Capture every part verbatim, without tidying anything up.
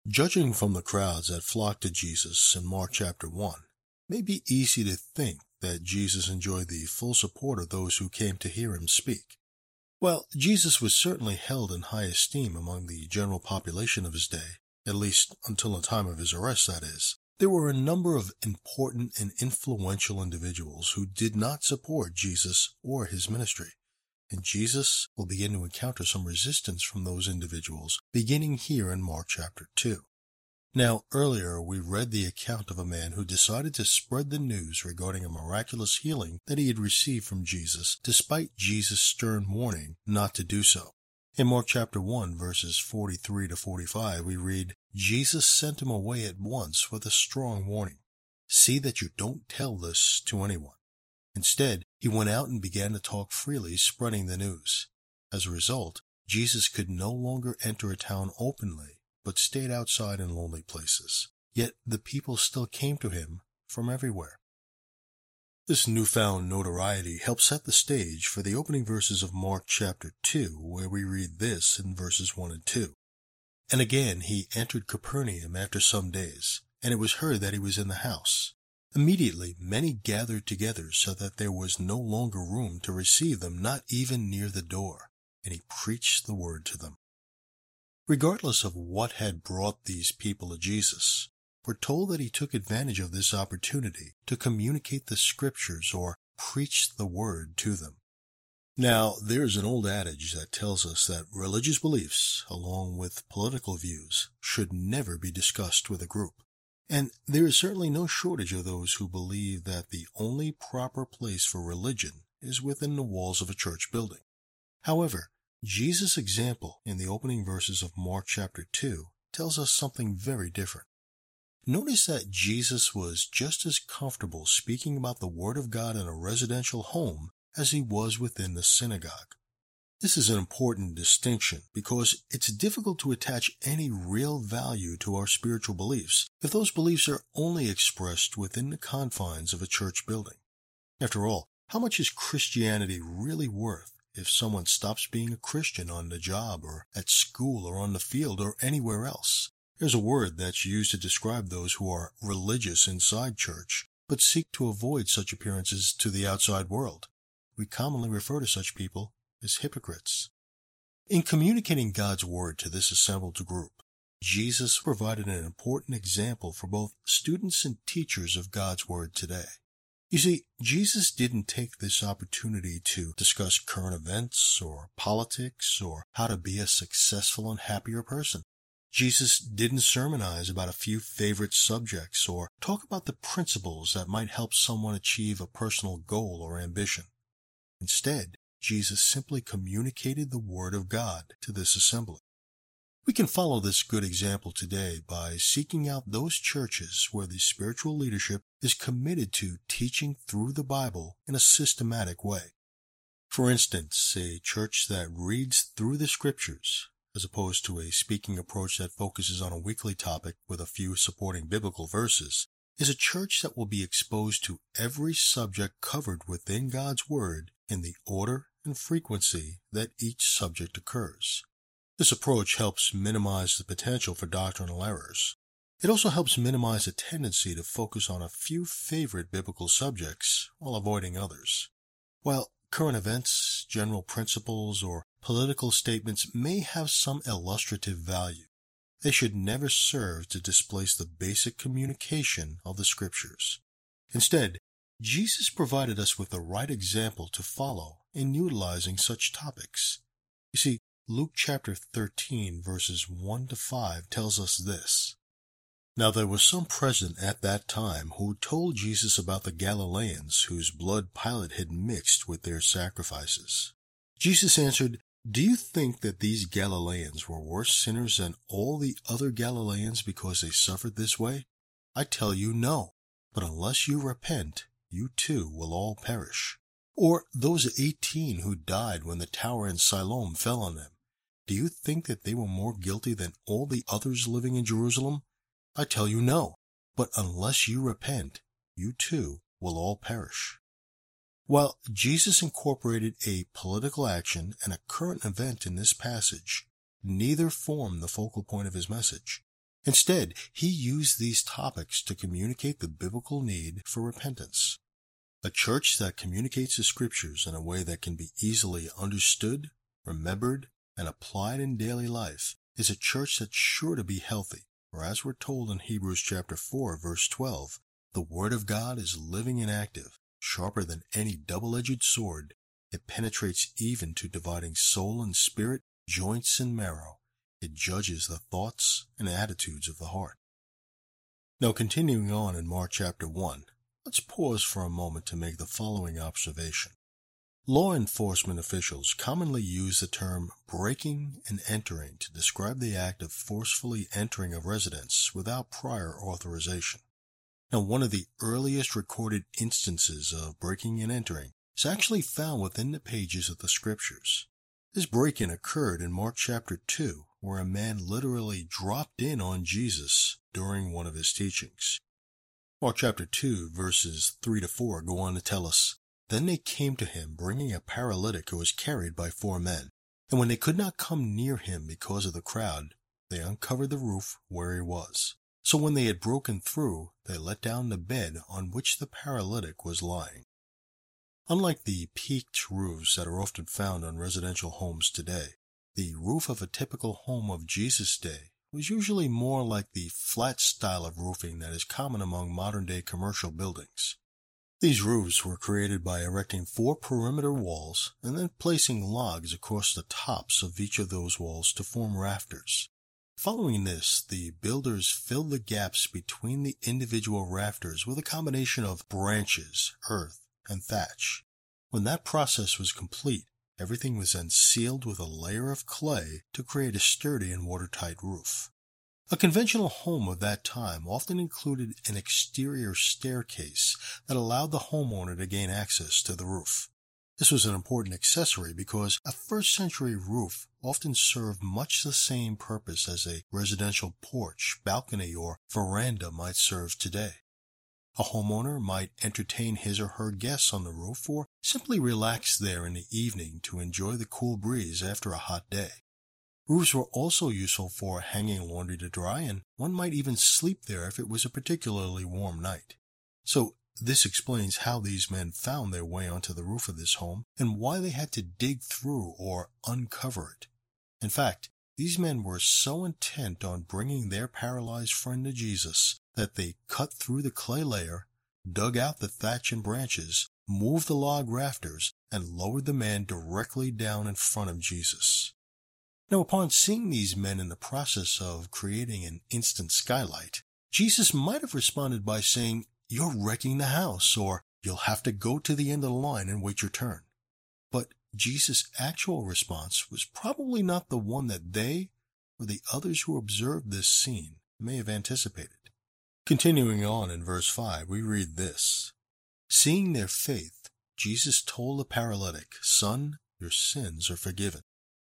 Judging from the crowds that flocked to Jesus in Mark chapter one, it may be easy to think that Jesus enjoyed the full support of those who came to hear him speak. Well, Jesus was certainly held in high esteem among the general population of his day, at least until the time of his arrest, that is. There were a number of important and influential individuals who did not support Jesus or his ministry, and Jesus will begin to encounter some resistance from those individuals beginning here in Mark chapter two. Now, earlier we read the account of a man who decided to spread the news regarding a miraculous healing that he had received from Jesus, despite Jesus' stern warning not to do so. In Mark chapter one, verses forty-three to forty-five, we read, Jesus sent him away at once with a strong warning. See that you don't tell this to anyone. Instead, he went out and began to talk freely, spreading the news. As a result, Jesus could no longer enter a town openly, but stayed outside in lonely places. Yet the people still came to him from everywhere. This newfound notoriety helps set the stage for the opening verses of Mark chapter two, where we read this in verses one and two. And again he entered Capernaum after some days, and it was heard that he was in the house. Immediately many gathered together so that there was no longer room to receive them, not even near the door, and he preached the word to them. Regardless of what had brought these people to Jesus, we're told that he took advantage of this opportunity to communicate the scriptures or preach the word to them. Now, there's an old adage that tells us that religious beliefs, along with political views, should never be discussed with a group. And there is certainly no shortage of those who believe that the only proper place for religion is within the walls of a church building. However, Jesus' example in the opening verses of Mark chapter two tells us something very different. Notice that Jesus was just as comfortable speaking about the Word of God in a residential home as he was within the synagogue. This is an important distinction because it's difficult to attach any real value to our spiritual beliefs if those beliefs are only expressed within the confines of a church building. After all, how much is Christianity really worth if someone stops being a Christian on the job or at school or on the field or anywhere else? There's a word that's used to describe those who are religious inside church, but seek to avoid such appearances to the outside world. We commonly refer to such people as hypocrites. In communicating God's word to this assembled group, Jesus provided an important example for both students and teachers of God's word today. You see, Jesus didn't take this opportunity to discuss current events or politics or how to be a successful and happier person. Jesus didn't sermonize about a few favorite subjects or talk about the principles that might help someone achieve a personal goal or ambition. Instead, Jesus simply communicated the Word of God to this assembly. We can follow this good example today by seeking out those churches where the spiritual leadership is committed to teaching through the Bible in a systematic way. For instance, a church that reads through the Scriptures, as opposed to a speaking approach that focuses on a weekly topic with a few supporting biblical verses, is a church that will be exposed to every subject covered within God's Word in the order and frequency that each subject occurs. This approach helps minimize the potential for doctrinal errors. It also helps minimize a tendency to focus on a few favorite biblical subjects while avoiding others. While current events, general principles, or political statements may have some illustrative value, they should never serve to displace the basic communication of the Scriptures. Instead, Jesus provided us with the right example to follow in utilizing such topics. You see, Luke chapter thirteen, verses one to five tells us this. Now there was some present at that time who told Jesus about the Galileans whose blood Pilate had mixed with their sacrifices. Jesus answered, Do you think that these Galileans were worse sinners than all the other Galileans because they suffered this way? I tell you, no. But unless you repent, you too will all perish. Or those eighteen who died when the tower in Siloam fell on them. Do you think that they were more guilty than all the others living in Jerusalem? I tell you, no. But unless you repent, you too will all perish. While Jesus incorporated a political action and a current event in this passage, neither formed the focal point of his message. Instead, he used these topics to communicate the biblical need for repentance. A church that communicates the scriptures in a way that can be easily understood, remembered, and applied in daily life is a church that's sure to be healthy, for as we're told in Hebrews chapter four, verse twelve, the Word of God is living and active, sharper than any double-edged sword. It penetrates even to dividing soul and spirit, joints and marrow. It judges the thoughts and attitudes of the heart. Now, continuing on in Mark chapter one, let's pause for a moment to make the following observation. Law enforcement officials commonly use the term breaking and entering to describe the act of forcefully entering a residence without prior authorization. Now, one of the earliest recorded instances of breaking and entering is actually found within the pages of the Scriptures. This break-in occurred in Mark chapter two, where a man literally dropped in on Jesus during one of his teachings. Mark chapter two, verses three to four go on to tell us, "Then they came to him, bringing a paralytic who was carried by four men. And when they could not come near him because of the crowd, they uncovered the roof where he was. So when they had broken through, they let down the bed on which the paralytic was lying." Unlike the peaked roofs that are often found on residential homes today, the roof of a typical home of Jesus' day was usually more like the flat style of roofing that is common among modern-day commercial buildings. These roofs were created by erecting four perimeter walls and then placing logs across the tops of each of those walls to form rafters. Following this, the builders filled the gaps between the individual rafters with a combination of branches, earth, and thatch. When that process was complete, everything was then sealed with a layer of clay to create a sturdy and watertight roof. A conventional home of that time often included an exterior staircase that allowed the homeowner to gain access to the roof. This was an important accessory because a first century roof often served much the same purpose as a residential porch, balcony, or veranda might serve today. A homeowner might entertain his or her guests on the roof or simply relax there in the evening to enjoy the cool breeze after a hot day. Roofs were also useful for hanging laundry to dry, and one might even sleep there if it was a particularly warm night. So this explains how these men found their way onto the roof of this home and why they had to dig through or uncover it. In fact, these men were so intent on bringing their paralyzed friend to Jesus that they cut through the clay layer, dug out the thatch and branches, moved the log rafters, and lowered the man directly down in front of Jesus. Now, upon seeing these men in the process of creating an instant skylight, Jesus might have responded by saying, "You're wrecking the house," or "You'll have to go to the end of the line and wait your turn." But Jesus' actual response was probably not the one that they or the others who observed this scene may have anticipated. Continuing on in verse five, we read this, "Seeing their faith, Jesus told the paralytic, 'Son, your sins are forgiven.'"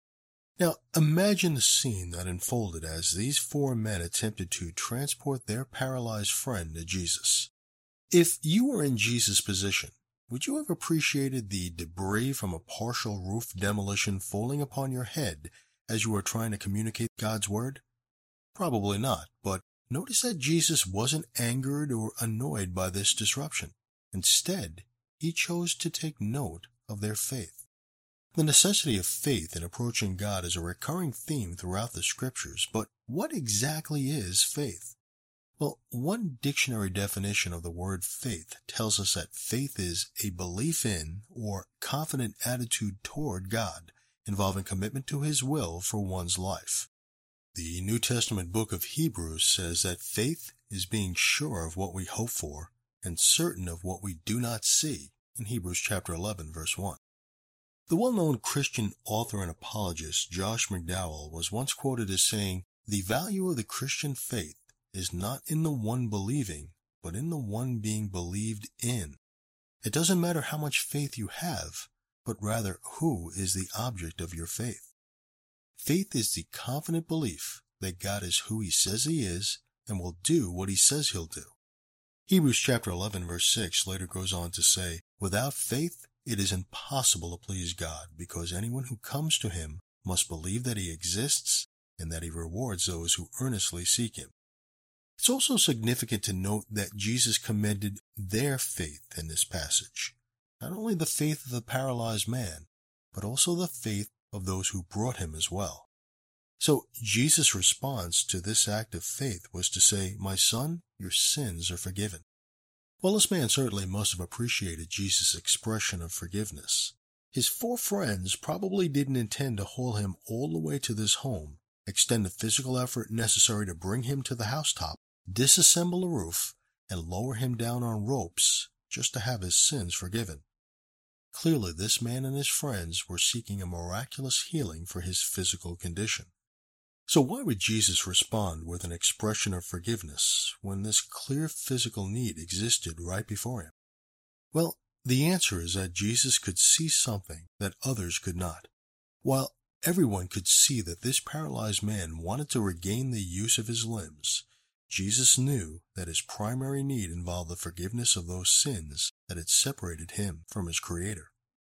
Now, imagine the scene that unfolded as these four men attempted to transport their paralyzed friend to Jesus. If you were in Jesus' position, would you have appreciated the debris from a partial roof demolition falling upon your head as you were trying to communicate God's word? Probably not, but notice that Jesus wasn't angered or annoyed by this disruption. Instead, he chose to take note of their faith. The necessity of faith in approaching God is a recurring theme throughout the Scriptures, but what exactly is faith? Well, one dictionary definition of the word faith tells us that faith is a belief in or confident attitude toward God, involving commitment to His will for one's life. The New Testament book of Hebrews says that faith is being sure of what we hope for and certain of what we do not see in Hebrews chapter eleven, verse one. The well-known Christian author and apologist Josh McDowell was once quoted as saying, "The value of the Christian faith is not in the one believing, but in the one being believed in. It doesn't matter how much faith you have, but rather who is the object of your faith." Faith is the confident belief that God is who He says He is and will do what He says He'll do. Hebrews chapter eleven verse six later goes on to say, "Without faith it is impossible to please God, because anyone who comes to Him must believe that He exists and that He rewards those who earnestly seek Him." It's also significant to note that Jesus commended their faith in this passage. Not only the faith of the paralyzed man, but also the faith of those who brought him as well. So Jesus' response to this act of faith was to say, "My son, your sins are forgiven." Well, this man certainly must have appreciated Jesus' expression of forgiveness. His four friends probably didn't intend to haul him all the way to this home, extend the physical effort necessary to bring him to the housetop, disassemble the roof, and lower him down on ropes just to have his sins forgiven. Clearly, this man and his friends were seeking a miraculous healing for his physical condition. So why would Jesus respond with an expression of forgiveness when this clear physical need existed right before him? Well, the answer is that Jesus could see something that others could not. While everyone could see that this paralyzed man wanted to regain the use of his limbs, Jesus knew that his primary need involved the forgiveness of those sins that had separated him from his Creator.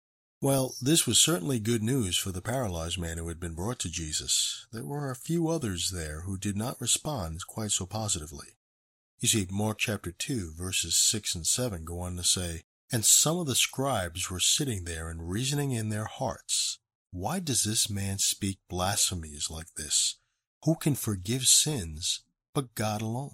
Well, this was certainly good news for the paralyzed man who had been brought to Jesus. There were a few others there who did not respond quite so positively. You see, Mark chapter two, verses six and seven go on to say, "And some of the scribes were sitting there and reasoning in their hearts, 'Why does this man speak blasphemies like this? Who can forgive sins but God alone?'"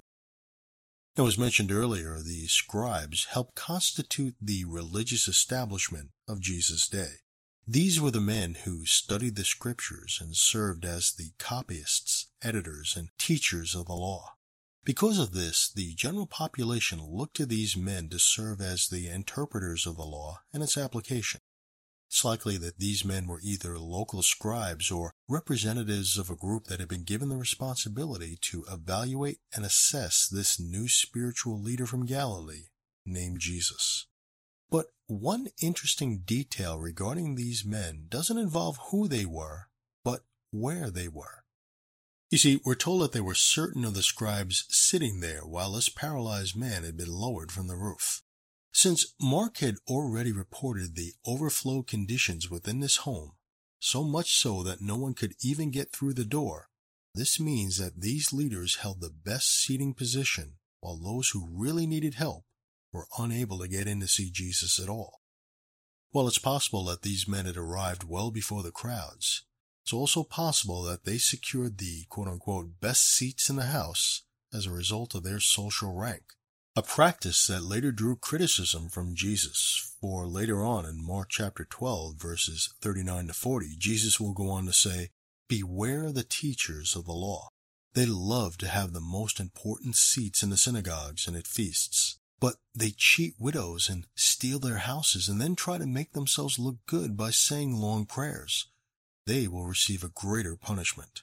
Now, as mentioned earlier, the scribes helped constitute the religious establishment of Jesus' day. These were the men who studied the scriptures and served as the copyists, editors, and teachers of the law. Because of this, the general population looked to these men to serve as the interpreters of the law and its application. It's likely that these men were either local scribes or representatives of a group that had been given the responsibility to evaluate and assess this new spiritual leader from Galilee named Jesus. But one interesting detail regarding these men doesn't involve who they were, but where they were. You see, we're told that there were certain of the scribes sitting there while this paralyzed man had been lowered from the roof. Since Mark had already reported the overflow conditions within this home, so much so that no one could even get through the door, this means that these leaders held the best seating position, while those who really needed help were unable to get in to see Jesus at all. While it's possible that these men had arrived well before the crowds, it's also possible that they secured the quote-unquote best seats in the house as a result of their social rank. A practice that later drew criticism from Jesus, for later on in Mark chapter twelve, verses thirty-nine to forty, Jesus will go on to say, "Beware the teachers of the law. They love to have the most important seats in the synagogues and at feasts, but they cheat widows and steal their houses and then try to make themselves look good by saying long prayers. They will receive a greater punishment."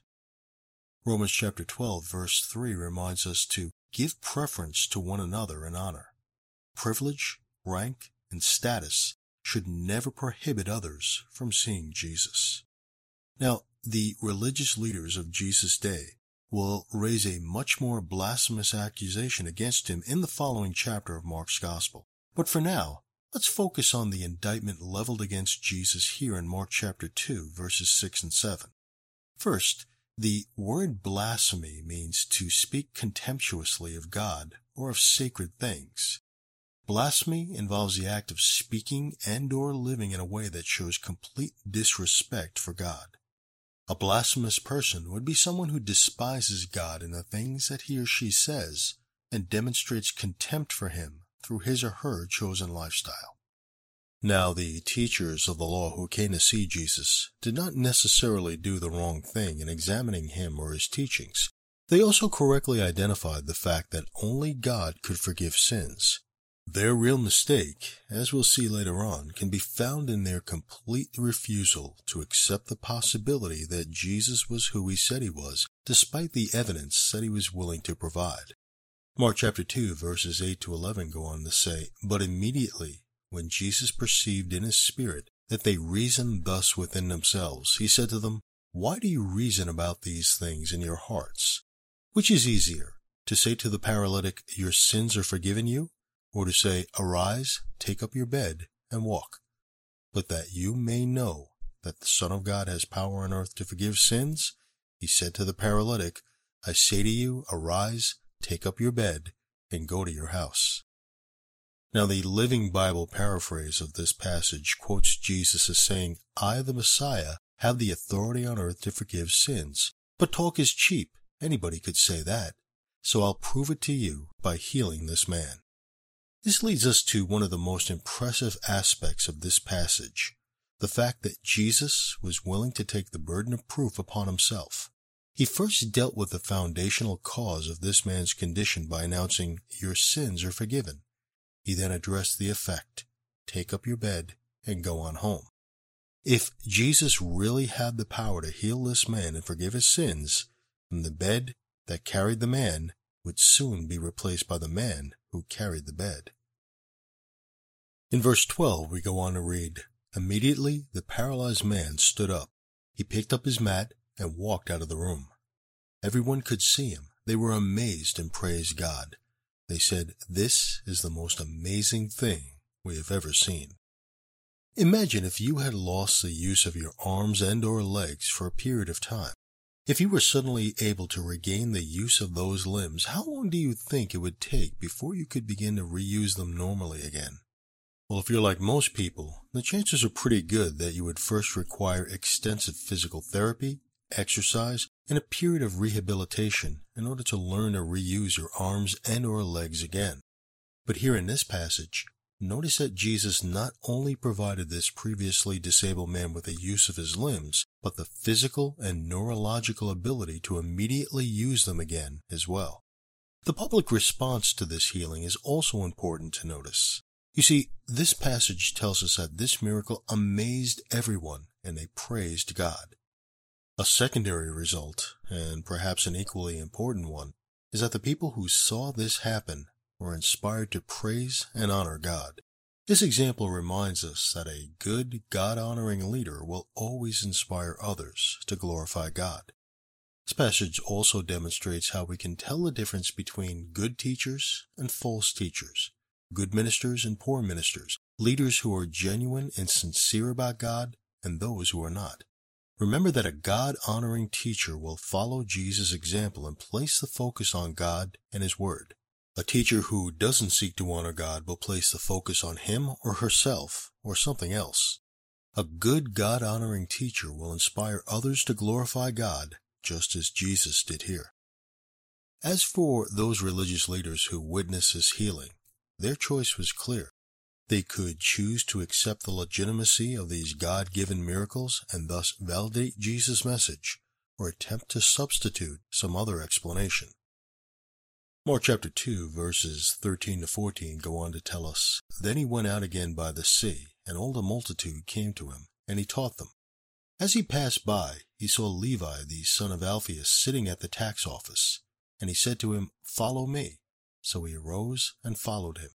Romans chapter twelve, verse three reminds us to give preference to one another in honor. Privilege, rank, and status should never prohibit others from seeing Jesus. Now, the religious leaders of Jesus' day will raise a much more blasphemous accusation against him in the following chapter of Mark's Gospel. But for now, let's focus on the indictment leveled against Jesus here in Mark chapter two, verses six and seven. First, the word blasphemy means to speak contemptuously of God or of sacred things. Blasphemy involves the act of speaking and or living in a way that shows complete disrespect for God. A blasphemous person would be someone who despises God in the things that he or she says and demonstrates contempt for him through his or her chosen lifestyle. Now, the teachers of the law who came to see Jesus did not necessarily do the wrong thing in examining him or his teachings. They also correctly identified the fact that only God could forgive sins. Their real mistake, as we'll see later on, can be found in their complete refusal to accept the possibility that Jesus was who he said he was, despite the evidence that he was willing to provide. Mark chapter two, verses eight to eleven go on to say, "But immediately, when Jesus perceived in his spirit that they reasoned thus within themselves, he said to them, 'Why do you reason about these things in your hearts? Which is easier, to say to the paralytic, your sins are forgiven you, or to say, arise, take up your bed, and walk? But that you may know that the Son of God has power on earth to forgive sins, he said to the paralytic, I say to you, arise, take up your bed, and go to your house. Now, the Living Bible paraphrase of this passage quotes Jesus as saying, I, the Messiah, have the authority on earth to forgive sins. But talk is cheap. Anybody could say that. So I'll prove it to you by healing this man. This leads us to one of the most impressive aspects of this passage, the fact that Jesus was willing to take the burden of proof upon himself. He first dealt with the foundational cause of this man's condition by announcing, your sins are forgiven. He then addressed the effect, take up your bed and go on home. If Jesus really had the power to heal this man and forgive his sins, then the bed that carried the man would soon be replaced by the man who carried the bed. In verse twelve, we go on to read, immediately the paralyzed man stood up. He picked up his mat and walked out of the room. Everyone could see him. They were amazed and praised God. They said, this is the most amazing thing we have ever seen. Imagine if you had lost the use of your arms and or legs for a period of time. If you were suddenly able to regain the use of those limbs, how long do you think it would take before you could begin to reuse them normally again? Well, if you're like most people, the chances are pretty good that you would first require extensive physical therapy, exercise, and a period of rehabilitation in order to learn to reuse your arms and or legs again. But here in this passage, notice that Jesus not only provided this previously disabled man with the use of his limbs, but the physical and neurological ability to immediately use them again as well. The public response to this healing is also important to notice. You see, this passage tells us that this miracle amazed everyone and they praised God. A secondary result, and perhaps an equally important one, is that the people who saw this happen were inspired to praise and honor God. This example reminds us that a good, God-honoring leader will always inspire others to glorify God. This passage also demonstrates how we can tell the difference between good teachers and false teachers, good ministers and poor ministers, leaders who are genuine and sincere about God and those who are not. Remember that a God-honoring teacher will follow Jesus' example and place the focus on God and His Word. A teacher who doesn't seek to honor God will place the focus on him or herself or something else. A good God-honoring teacher will inspire others to glorify God, just as Jesus did here. As for those religious leaders who witnessed His healing, their choice was clear. They could choose to accept the legitimacy of these God-given miracles and thus validate Jesus' message, or attempt to substitute some other explanation. Mark chapter two, verses thirteen to fourteen go on to tell us, Then he went out again by the sea, and all the multitude came to him, and he taught them. As he passed by, he saw Levi the son of Alphaeus sitting at the tax office, and he said to him, Follow me. So he arose and followed him.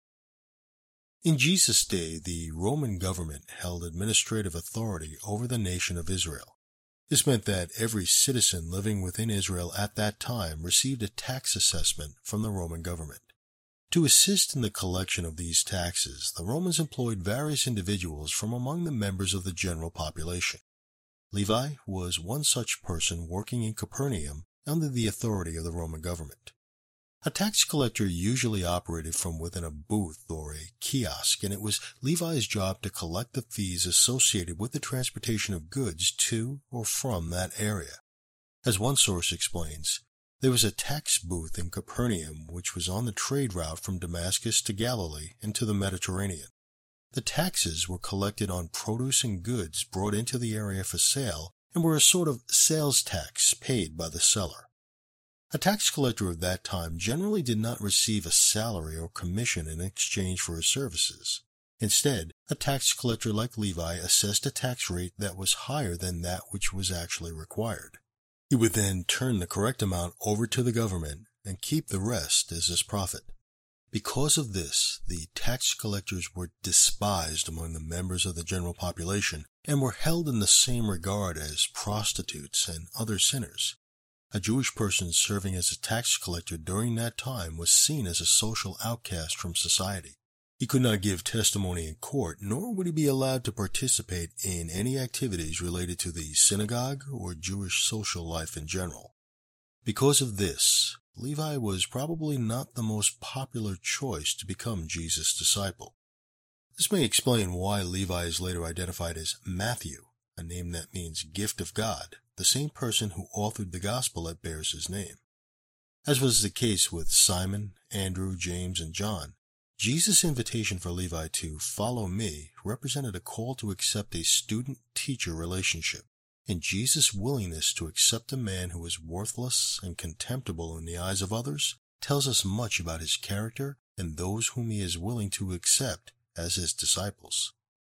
In Jesus' day, the Roman government held administrative authority over the nation of Israel. This meant that every citizen living within Israel at that time received a tax assessment from the Roman government. To assist in the collection of these taxes, the Romans employed various individuals from among the members of the general population. Levi was one such person working in Capernaum under the authority of the Roman government. A tax collector usually operated from within a booth or a kiosk, and it was Levi's job to collect the fees associated with the transportation of goods to or from that area. As one source explains, there was a tax booth in Capernaum which was on the trade route from Damascus to Galilee and to the Mediterranean. The taxes were collected on produce and goods brought into the area for sale and were a sort of sales tax paid by the seller. A tax collector of that time generally did not receive a salary or commission in exchange for his services. Instead, a tax collector like Levi assessed a tax rate that was higher than that which was actually required. He would then turn the correct amount over to the government and keep the rest as his profit. Because of this, the tax collectors were despised among the members of the general population and were held in the same regard as prostitutes and other sinners. A Jewish person serving as a tax collector during that time was seen as a social outcast from society. He could not give testimony in court, nor would he be allowed to participate in any activities related to the synagogue or Jewish social life in general. Because of this, Levi was probably not the most popular choice to become Jesus' disciple. This may explain why Levi is later identified as Matthew, a name that means gift of God, the same person who authored the gospel that bears his name. As was the case with Simon, Andrew, James, and John, Jesus' invitation for Levi to follow me represented a call to accept a student-teacher relationship, and Jesus' willingness to accept a man who is worthless and contemptible in the eyes of others tells us much about his character and those whom he is willing to accept as his disciples.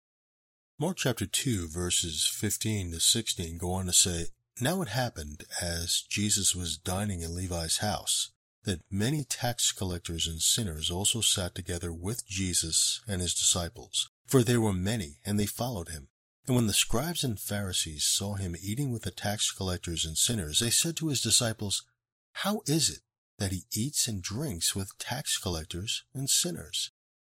Mark chapter two, verses fifteen to sixteen go on to say, "Now it happened, as Jesus was dining in Levi's house, that many tax collectors and sinners also sat together with Jesus and his disciples, for there were many, and they followed him. And when the scribes and Pharisees saw him eating with the tax collectors and sinners, they said to his disciples, 'How is it that he eats and drinks with tax collectors and sinners?'"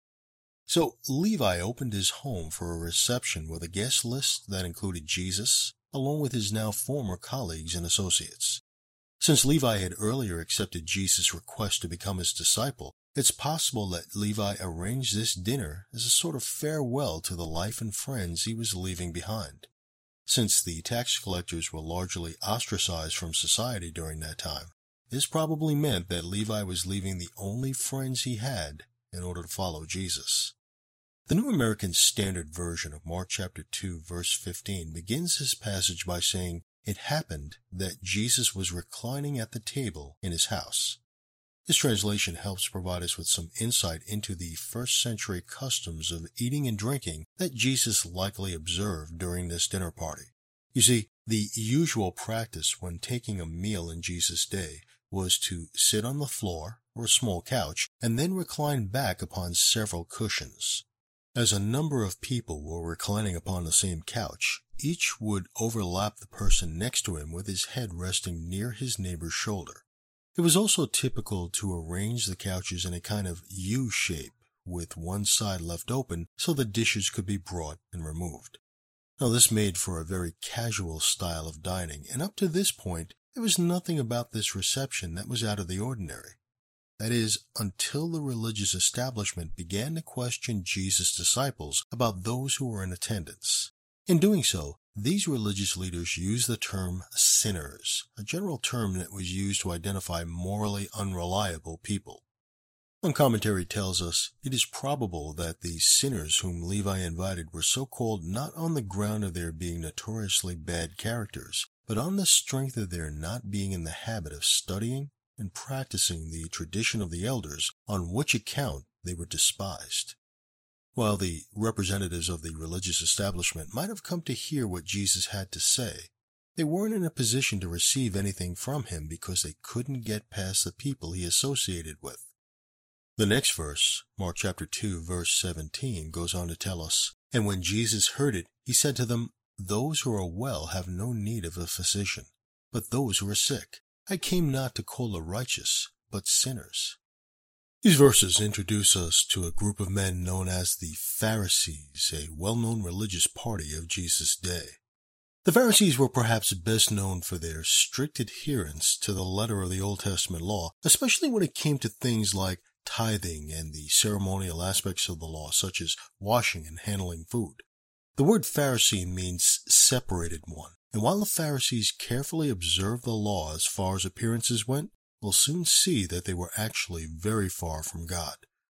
So Levi opened his home for a reception with a guest list that included Jesus, along with his now former colleagues and associates. Since Levi had earlier accepted Jesus' request to become his disciple, it's possible that Levi arranged this dinner as a sort of farewell to the life and friends he was leaving behind. Since the tax collectors were largely ostracized from society during that time, this probably meant that Levi was leaving the only friends he had in order to follow Jesus. The New American Standard Version of Mark chapter two, verse fifteen begins this passage by saying, "It happened that Jesus was reclining at the table in his house." This translation helps provide us with some insight into the first century customs of eating and drinking that Jesus likely observed during this dinner party. You see, the usual practice when taking a meal in Jesus' day was to sit on the floor or a small couch and then recline back upon several cushions. As a number of people were reclining upon the same couch, each would overlap the person next to him with his head resting near his neighbor's shoulder. It was also typical to arrange the couches in a kind of U shape, with one side left open so the dishes could be brought and removed. Now, this made for a very casual style of dining, and up to this point, there was nothing about this reception that was out of the ordinary. That is, until the religious establishment began to question Jesus' disciples about those who were in attendance. In doing so, these religious leaders used the term sinners, a general term that was used to identify morally unreliable people. One commentary tells us it is probable that the sinners whom Levi invited were so called not on the ground of their being notoriously bad characters, but on the strength of their not being in the habit of studying and practicing the tradition of the elders, on which account they were despised. While the representatives of the religious establishment might have come to hear what Jesus had to say, they weren't in a position to receive anything from him because they couldn't get past the people he associated with. The next verse, Mark chapter two, verse seventeen, goes on to tell us, "And when Jesus heard it, he said to them, 'Those who are well have no need of a physician, but those who are sick. I came not to call the righteous, but sinners.'" These verses introduce us to a group of men known as the Pharisees, a well-known religious party of Jesus' day. The Pharisees were perhaps best known for their strict adherence to the letter of the Old Testament law, especially when it came to things like tithing and the ceremonial aspects of the law, such as washing and handling food. The word Pharisee means separated one, and while the Pharisees carefully observed the law as far as appearances went, we'll soon see that they were actually very far from God.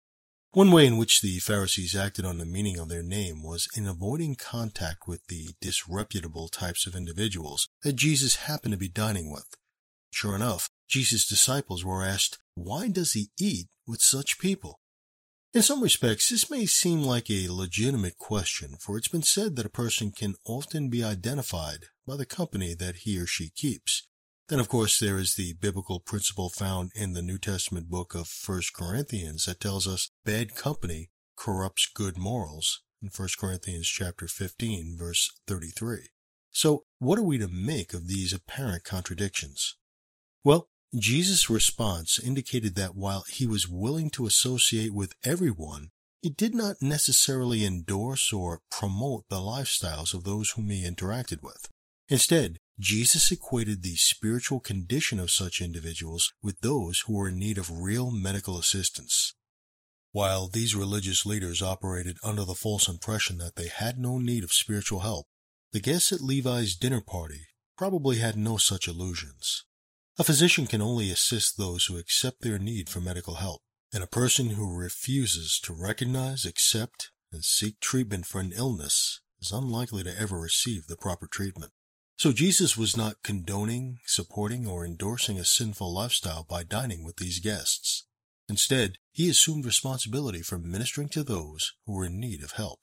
One way in which the Pharisees acted on the meaning of their name was in avoiding contact with the disreputable types of individuals that Jesus happened to be dining with. Sure enough, Jesus' disciples were asked, "Why does he eat with such people?" In some respects, this may seem like a legitimate question, for it's been said that a person can often be identified by the company that he or she keeps. Then, of course, there is the biblical principle found in the New Testament book of First Corinthians that tells us bad company corrupts good morals in First Corinthians chapter fifteen, verse thirty-three. So, what are we to make of these apparent contradictions? Well, Jesus' response indicated that while he was willing to associate with everyone, he did not necessarily endorse or promote the lifestyles of those whom he interacted with. Instead, Jesus equated the spiritual condition of such individuals with those who were in need of real medical assistance. While these religious leaders operated under the false impression that they had no need of spiritual help, the guests at Levi's dinner party probably had no such illusions. A physician can only assist those who accept their need for medical help, and a person who refuses to recognize, accept, and seek treatment for an illness is unlikely to ever receive the proper treatment. So Jesus was not condoning, supporting, or endorsing a sinful lifestyle by dining with these guests. Instead, he assumed responsibility for ministering to those who were in need of help.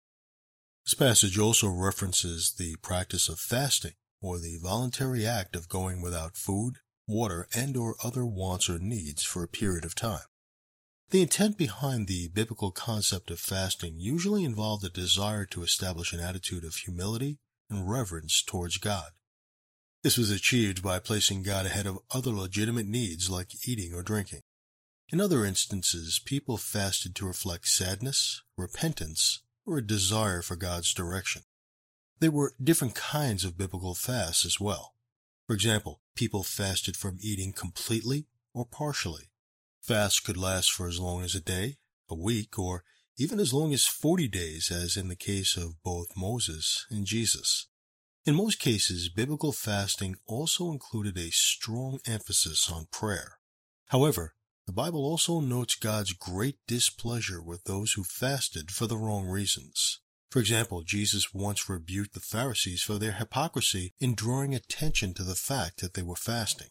This passage also references the practice of fasting, or the voluntary act of going without food, water, and or other wants or needs for a period of time. The intent behind the biblical concept of fasting usually involved a desire to establish an attitude of humility and reverence towards God. This was achieved by placing God ahead of other legitimate needs like eating or drinking. In other instances, people fasted to reflect sadness, repentance, or a desire for God's direction. There were different kinds of biblical fasts as well. For example, people fasted from eating completely or partially. Fasts could last for as long as a day, a week, or even as long as forty days, as in the case of both Moses and Jesus. In most cases, biblical fasting also included a strong emphasis on prayer. However, the Bible also notes God's great displeasure with those who fasted for the wrong reasons. For example, Jesus once rebuked the Pharisees for their hypocrisy in drawing attention to the fact that they were fasting.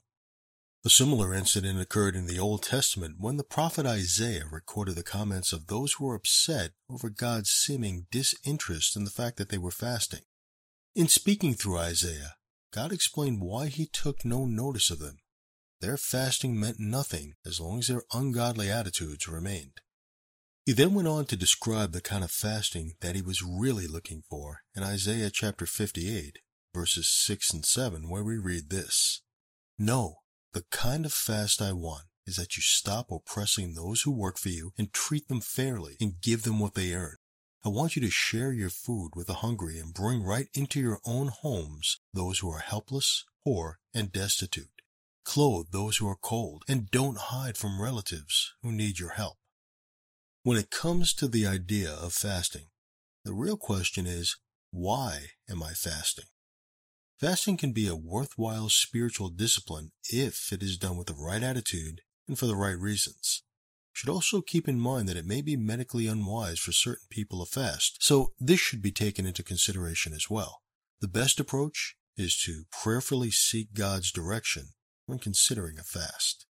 A similar incident occurred in the Old Testament when the prophet Isaiah recorded the comments of those who were upset over God's seeming disinterest in the fact that they were fasting. In speaking through Isaiah, God explained why he took no notice of them. Their fasting meant nothing as long as their ungodly attitudes remained. He then went on to describe the kind of fasting that he was really looking for in Isaiah chapter fifty-eight, verses six and seven, where we read this: "No, the kind of fast I want is that you stop oppressing those who work for you and treat them fairly and give them what they earn. I want you to share your food with the hungry and bring right into your own homes those who are helpless, poor, and destitute. Clothe those who are cold, and don't hide from relatives who need your help." When it comes to the idea of fasting, the real question is, why am I fasting? Fasting can be a worthwhile spiritual discipline if it is done with the right attitude and for the right reasons. You should also keep in mind that it may be medically unwise for certain people to fast, so this should be taken into consideration as well. The best approach is to prayerfully seek God's direction when considering a fast.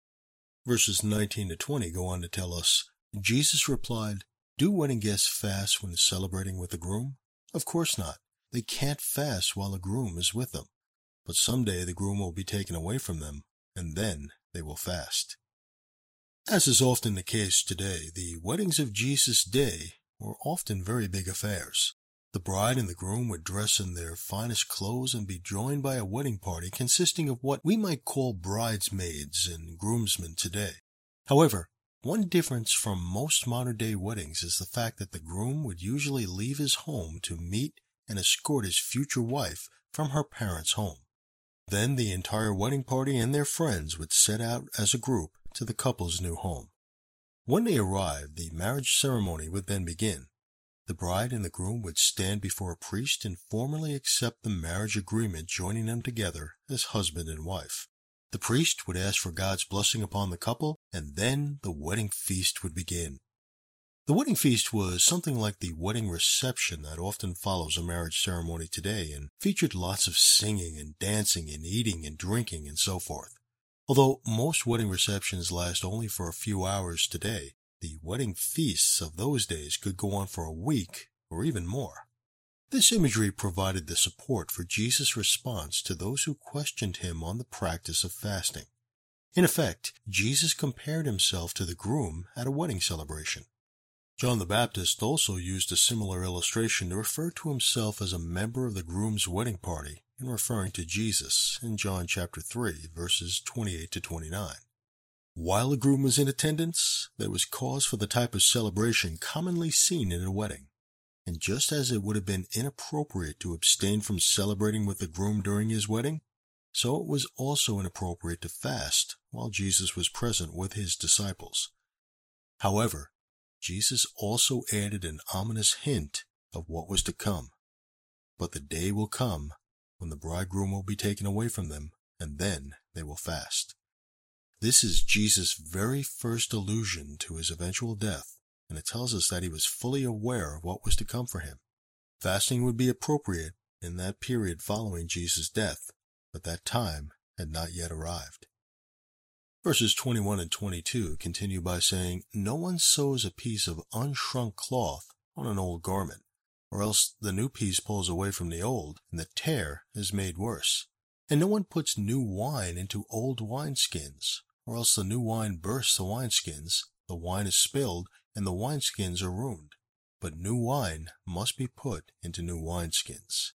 Verses nineteen to twenty go on to tell us, Jesus replied, "Do wedding guests fast when celebrating with the groom? Of course not. They can't fast while the groom is with them. But someday the groom will be taken away from them, and then they will fast." As is often the case today, the weddings of Jesus' day were often very big affairs. The bride and the groom would dress in their finest clothes and be joined by a wedding party consisting of what we might call bridesmaids and groomsmen today. However, one difference from most modern-day weddings is the fact that the groom would usually leave his home to meet and escort his future wife from her parents' home. Then the entire wedding party and their friends would set out as a group to the couple's new home. When they arrived, the marriage ceremony would then begin. The bride and the groom would stand before a priest and formally accept the marriage agreement, joining them together as husband and wife. The priest would ask for God's blessing upon the couple, and then the wedding feast would begin. The wedding feast was something like the wedding reception that often follows a marriage ceremony today and featured lots of singing and dancing and eating and drinking and so forth. Although most wedding receptions last only for a few hours today, the wedding feasts of those days could go on for a week or even more. This imagery provided the support for Jesus' response to those who questioned him on the practice of fasting. In effect, Jesus compared himself to the groom at a wedding celebration. John the Baptist also used a similar illustration to refer to himself as a member of the groom's wedding party in referring to Jesus in John chapter three, verses twenty-eight to twenty-nine. While the groom was in attendance, there was cause for the type of celebration commonly seen in a wedding. And just as it would have been inappropriate to abstain from celebrating with the groom during his wedding, so it was also inappropriate to fast while Jesus was present with his disciples. However, Jesus also added an ominous hint of what was to come. But the day will come when the bridegroom will be taken away from them, and then they will fast. This is Jesus' very first allusion to his eventual death, and it tells us that he was fully aware of what was to come for him. Fasting would be appropriate in that period following Jesus' death, but that time had not yet arrived. Verses twenty-one and twenty-two continue by saying, "No one sews a piece of unshrunk cloth on an old garment, or else the new piece pulls away from the old, and the tear is made worse. And no one puts new wine into old wineskins, or else the new wine bursts the wineskins, the wine is spilled, and the wineskins are ruined. But new wine must be put into new wineskins."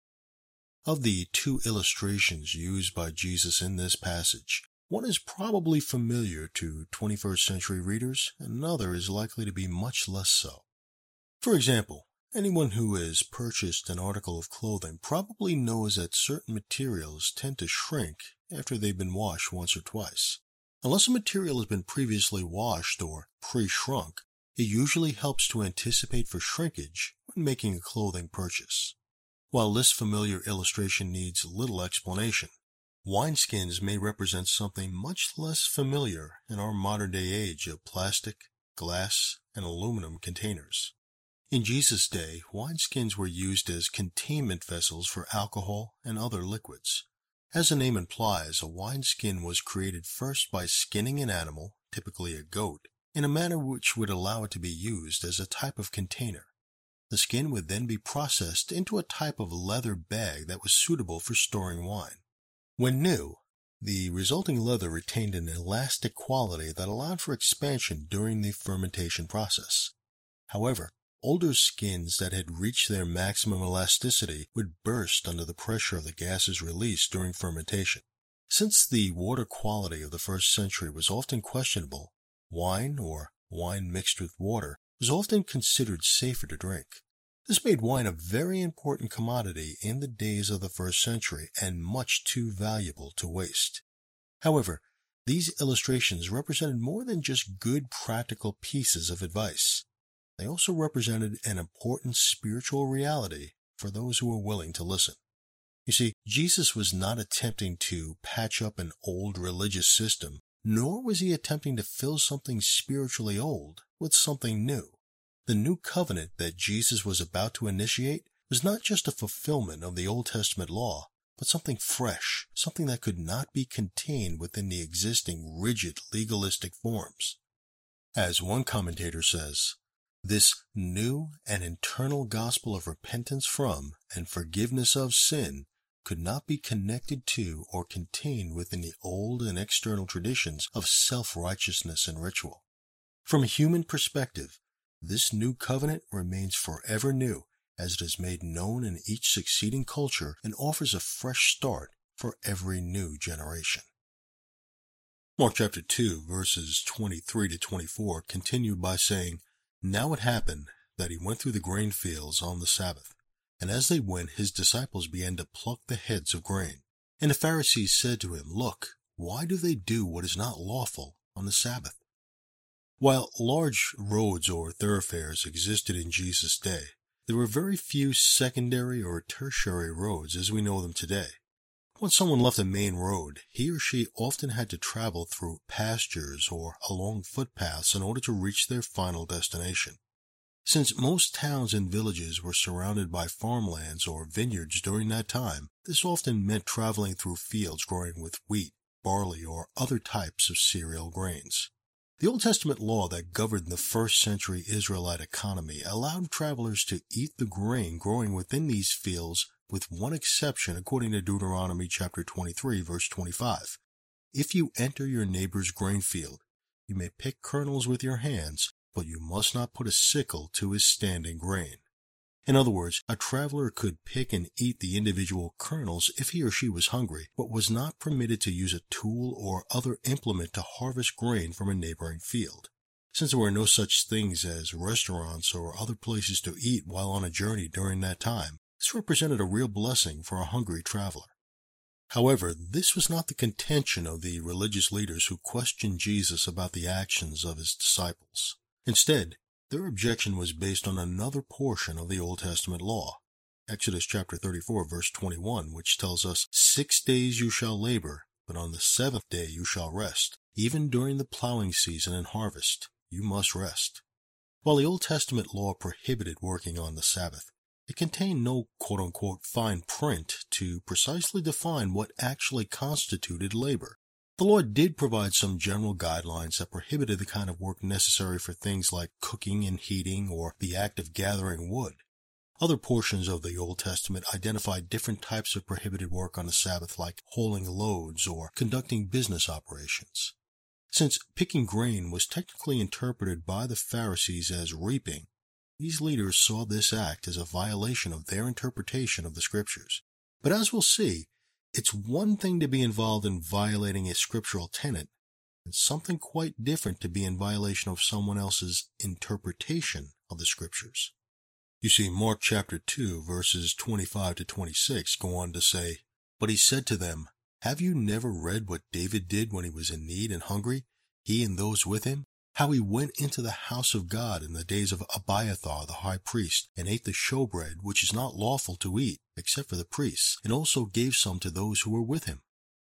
Of the two illustrations used by Jesus in this passage, one is probably familiar to twenty-first century readers, and another is likely to be much less so. For example, anyone who has purchased an article of clothing probably knows that certain materials tend to shrink after they've been washed once or twice. Unless a material has been previously washed or pre-shrunk, it usually helps to anticipate for shrinkage when making a clothing purchase. While this familiar illustration needs little explanation, wineskins may represent something much less familiar in our modern-day age of plastic, glass, and aluminum containers. In Jesus' day, wineskins were used as containment vessels for alcohol and other liquids. As the name implies, a wineskin was created first by skinning an animal, typically a goat, in a manner which would allow it to be used as a type of container. The skin would then be processed into a type of leather bag that was suitable for storing wine. When new, the resulting leather retained an elastic quality that allowed for expansion during the fermentation process. However, older skins that had reached their maximum elasticity would burst under the pressure of the gases released during fermentation. Since the water quality of the first century was often questionable, wine, or wine mixed with water, was often considered safer to drink. This made wine a very important commodity in the days of the first century and much too valuable to waste. However, these illustrations represented more than just good practical pieces of advice. They also represented an important spiritual reality for those who were willing to listen. You see, Jesus was not attempting to patch up an old religious system, nor was he attempting to fill something spiritually old with something new. The new covenant that Jesus was about to initiate was not just a fulfillment of the Old Testament law, but something fresh, something that could not be contained within the existing rigid legalistic forms. As one commentator says, this new and internal gospel of repentance from and forgiveness of sin could not be connected to or contained within the old and external traditions of self-righteousness and ritual. From a human perspective, this new covenant remains forever new as it is made known in each succeeding culture and offers a fresh start for every new generation. Mark chapter two, verses twenty-three to twenty-four continued by saying, "Now it happened that he went through the grain fields on the Sabbath. And as they went, his disciples began to pluck the heads of grain. And the Pharisees said to him, 'Look, why do they do what is not lawful on the Sabbath?'" While large roads or thoroughfares existed in Jesus' day, there were very few secondary or tertiary roads as we know them today. Once someone left a main road, he or she often had to travel through pastures or along footpaths in order to reach their final destination. Since most towns and villages were surrounded by farmlands or vineyards during that time, this often meant traveling through fields growing with wheat, barley, or other types of cereal grains. The Old Testament law that governed the first century Israelite economy allowed travelers to eat the grain growing within these fields, with one exception according to Deuteronomy chapter twenty-three, verse twenty-five. "If you enter your neighbor's grain field, you may pick kernels with your hands, but you must not put a sickle to his standing grain." In other words, a traveler could pick and eat the individual kernels if he or she was hungry, but was not permitted to use a tool or other implement to harvest grain from a neighboring field. Since there were no such things as restaurants or other places to eat while on a journey during that time, this represented a real blessing for a hungry traveler. However, this was not the contention of the religious leaders who questioned Jesus about the actions of his disciples. Instead, their objection was based on another portion of the Old Testament law, Exodus chapter thirty-four, verse twenty-one, which tells us, "Six days you shall labor, but on the seventh day you shall rest. Even during the plowing season and harvest, you must rest." While the Old Testament law prohibited working on the Sabbath, it contained no quote-unquote fine print to precisely define what actually constituted labor. The law did provide some general guidelines that prohibited the kind of work necessary for things like cooking and heating or the act of gathering wood. Other portions of the Old Testament identified different types of prohibited work on the Sabbath, like hauling loads or conducting business operations. Since picking grain was technically interpreted by the Pharisees as reaping, these leaders saw this act as a violation of their interpretation of the Scriptures. But as we'll see, it's one thing to be involved in violating a scriptural tenet, and something quite different to be in violation of someone else's interpretation of the Scriptures. You see, Mark chapter two, verses twenty-five to twenty-six go on to say, "But he said to them, 'Have you never read what David did when he was in need and hungry, he and those with him? How he went into the house of God in the days of Abiathar the high priest, and ate the showbread, which is not lawful to eat, except for the priests, and also gave some to those who were with him.'"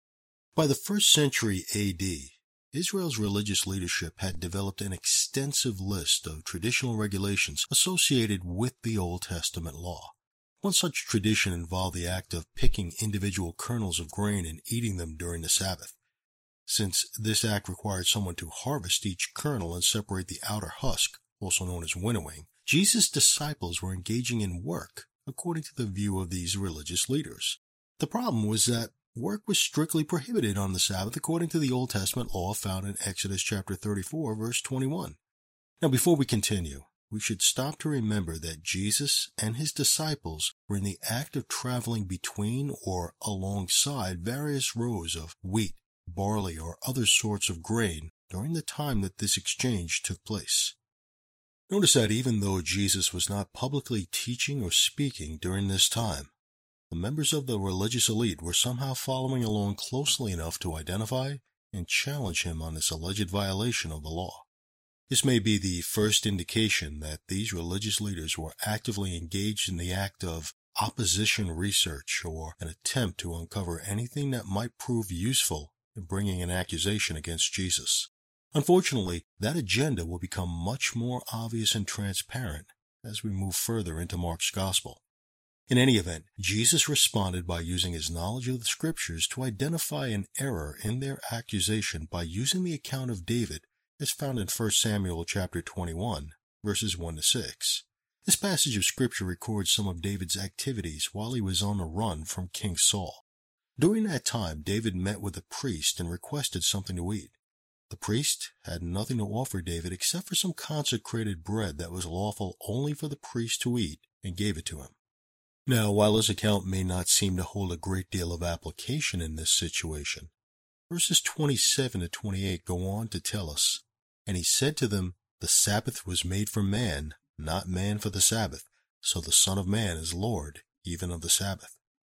By the first century A D, Israel's religious leadership had developed an extensive list of traditional regulations associated with the Old Testament law. One such tradition involved the act of picking individual kernels of grain and eating them during the Sabbath. Since this act required someone to harvest each kernel and separate the outer husk, also known as winnowing, Jesus' disciples were engaging in work, according to the view of these religious leaders. The problem was that work was strictly prohibited on the Sabbath according to the Old Testament law found in Exodus chapter thirty-four, verse twenty-one. Now, before we continue, we should stop to remember that Jesus and his disciples were in the act of traveling between or alongside various rows of wheat, barley, or other sorts of grain during the time that this exchange took place. Notice that even though Jesus was not publicly teaching or speaking during this time, the members of the religious elite were somehow following along closely enough to identify and challenge him on this alleged violation of the law. This may be the first indication that these religious leaders were actively engaged in the act of opposition research or an attempt to uncover anything that might prove useful in bringing an accusation against Jesus. Unfortunately, that agenda will become much more obvious and transparent as we move further into Mark's Gospel. In any event, Jesus responded by using his knowledge of the Scriptures to identify an error in their accusation by using the account of David as found in First Samuel chapter twenty-one, verses one to six. This passage of Scripture records some of David's activities while he was on the run from King Saul. During that time, David met with a priest and requested something to eat. The priest had nothing to offer David except for some consecrated bread that was lawful only for the priest to eat, and gave it to him. Now, while this account may not seem to hold a great deal of application in this situation, verses twenty-seven to twenty-eight go on to tell us, "And he said to them, 'The Sabbath was made for man, not man for the Sabbath, so the Son of Man is Lord, even of the Sabbath.'"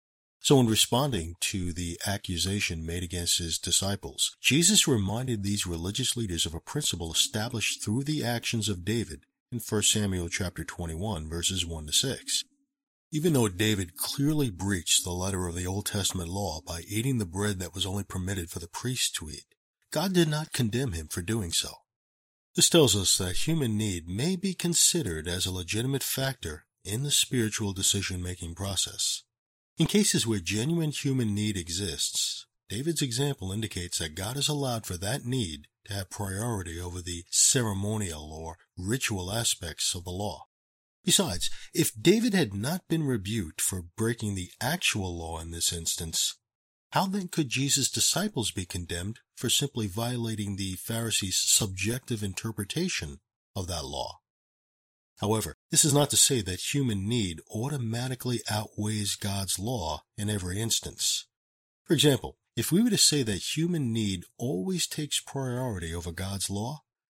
So in responding to the accusation made against his disciples, Jesus reminded these religious leaders of a principle established through the actions of David in First Samuel chapter twenty-one, verses one to six. Even though David clearly breached the letter of the Old Testament law by eating the bread that was only permitted for the priest to eat, God did not condemn him for doing so. This tells us that human need may be considered as a legitimate factor in the spiritual decision-making process. In cases where genuine human need exists, David's example indicates that God has allowed for that need to have priority over the ceremonial or ritual aspects of the law. Besides, if David had not been rebuked for breaking the actual law in this instance, how then could Jesus' disciples be condemned for simply violating the Pharisees' subjective interpretation of that law? However, this is not to say that human need automatically outweighs God's law in every instance. For example, if we were to say that human need always takes priority over God's law,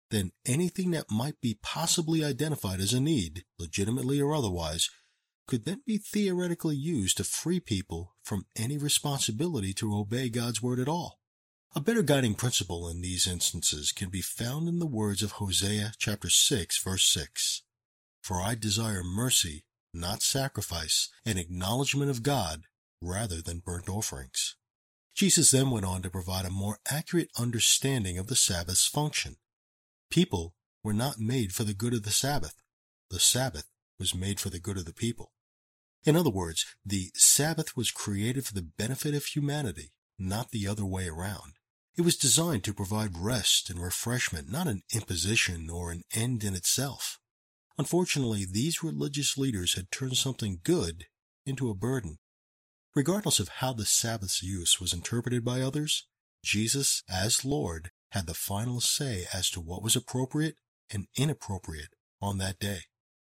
then anything that might be possibly identified as a need, legitimately or otherwise, could then be theoretically used to free people from any responsibility to obey God's word at all. A better guiding principle in these instances can be found in the words of Hosea chapter six, verse six. For I desire mercy, not sacrifice, and acknowledgement of God, rather than burnt offerings. Jesus then went on to provide a more accurate understanding of the Sabbath's function. People were not made for the good of the Sabbath. The Sabbath was made for the good of the people. In other words, the Sabbath was created for the benefit of humanity, not the other way around. It was designed to provide rest and refreshment, not an imposition or an end in itself. Unfortunately, these religious leaders had turned something good into a burden. Regardless of how the Sabbath's use was interpreted by others, Jesus, as Lord, had the final say as to what was appropriate and inappropriate on that day.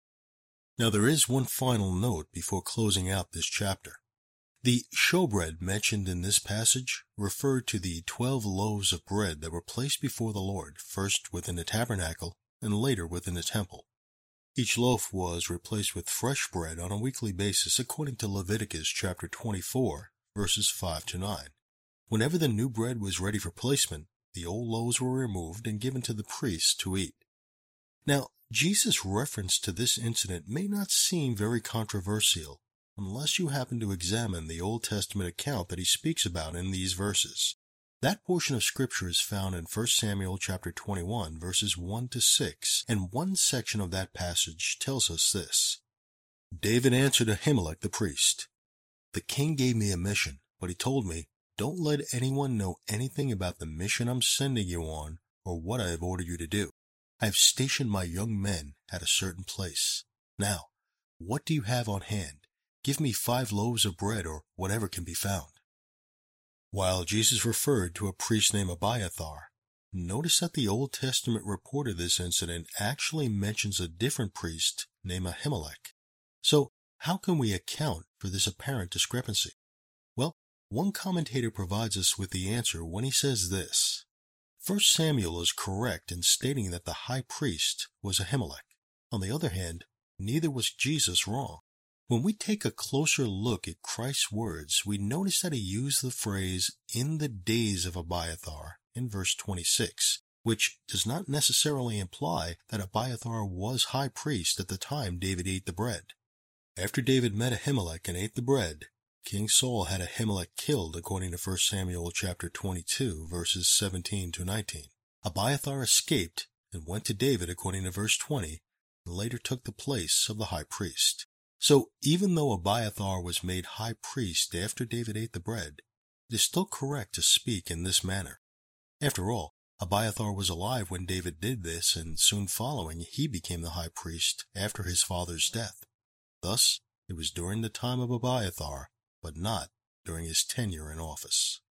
Now there is one final note before closing out this chapter. The showbread mentioned in this passage referred to the twelve loaves of bread that were placed before the Lord, first within the tabernacle and later within the temple. Each loaf was replaced with fresh bread on a weekly basis according to Leviticus chapter twenty-four, verses five to nine. Whenever the new bread was ready for placement, the old loaves were removed and given to the priests to eat. Now, Jesus' reference to this incident may not seem very controversial unless you happen to examine the Old Testament account that he speaks about in these verses. That portion of Scripture is found in First Samuel chapter twenty-one, verses one to six, and one section of that passage tells us this. David answered Ahimelech the priest, "The king gave me a mission, but he told me, don't let anyone know anything about the mission I'm sending you on or what I have ordered you to do. I have stationed my young men at a certain place. Now, what do you have on hand? Give me five loaves of bread or whatever can be found." While Jesus referred to a priest named Abiathar, notice that the Old Testament report of this incident actually mentions a different priest named Ahimelech. So, how can we account for this apparent discrepancy? Well, one commentator provides us with the answer when he says this. First Samuel is correct in stating that the high priest was Ahimelech. On the other hand, neither was Jesus wrong. When we take a closer look at Christ's words, we notice that he used the phrase, "in the days of Abiathar," in verse twenty-six, which does not necessarily imply that Abiathar was high priest at the time David ate the bread. After David met Ahimelech and ate the bread, King Saul had Ahimelech killed according to First Samuel chapter twenty-two, verses seventeen to nineteen. Abiathar escaped and went to David according to verse twenty, and later took the place of the high priest. So even though Abiathar was made high priest after David ate the bread, it is still correct to speak in this manner. After all, Abiathar was alive when David did this, and soon following he became the high priest after his father's death. Thus, it was during the time of Abiathar, but not during his tenure in office.